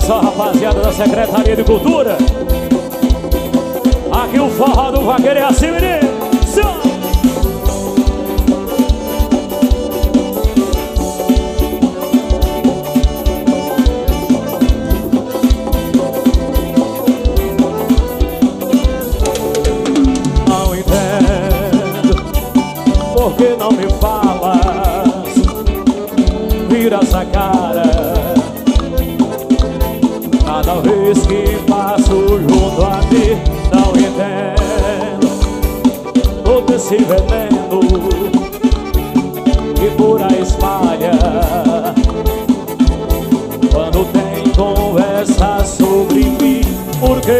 só, rapaziada da Secretaria de Cultura. Aqui o forró do vaqueiro é assim, menino. Não entendo por que não me falas, vira essa cara cada vez que passo junto a ti. Não entendo todo esse veneno que por aí espalha quando tem conversa sobre mim. Por que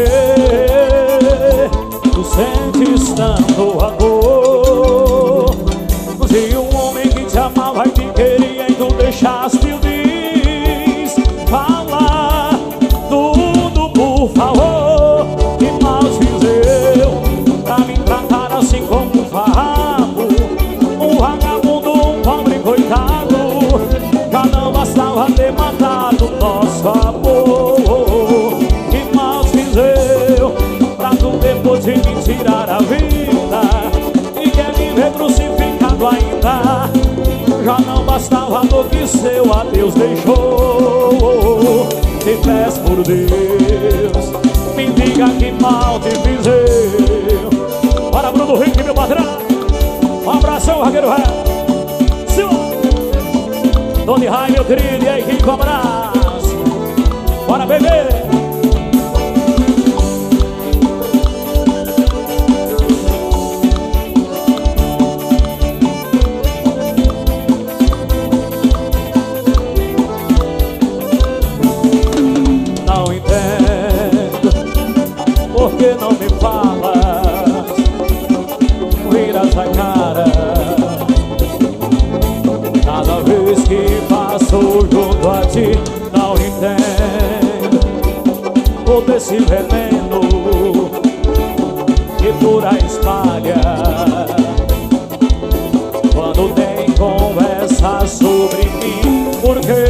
tu sentes tanto amor? Se um homem que te amava e te queria e tu deixaste o diz, fala tudo por favor. Que mal fiz eu pra me tratar assim como um farrapo, um vagabundo, um pobre coitado? Já não bastava ter matado nosso amor. Que mal fiz eu pra tu depois de me tirar a vida e quer me ver crucificado ainda? Já não bastava a dor que seu adeus deixou. Te peço por Deus, me diga que mal te fiz eu. Bora, Bruno Henrique, meu patrão. Um abração, Raqueiro Ré. Tony Rai, meu querido, e aí, Henrique, um abraço. Bora, bebê. Não entendo por que não me falas, viras a cara cada vez que passo junto a ti. Não entendo todo esse veneno que por aí espalha quando tem conversa sobre mim. Por que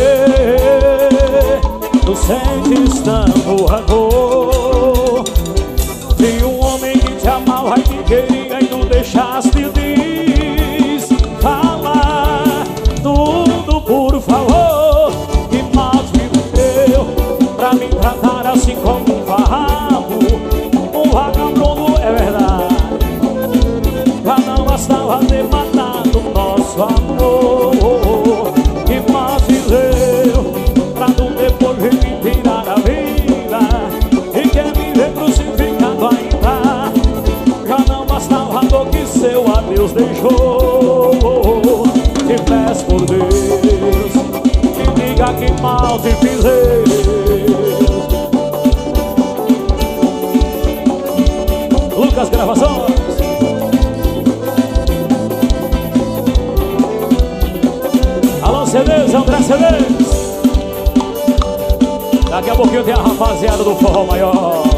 tu sentes tanto rancor? De um homem que te amava e te queria e tu deixaste o diz, fala tudo por favor. Que mal fiz eu pra me tratar assim como um farrapo, um vagabundo, é verdade? Já não bastava ter matado nosso amor. Que mal fiz eu pra tu depois de me tirar a vida e quer me ver crucificado ainda? Já não bastava a dor que seu adeus deixou. Te peço por Deus, me diga que mal te fiz eu. Lucas Gravações. Alô, CDs, André CDs. Daqui a pouquinho tem a rapaziada do Forró Maior.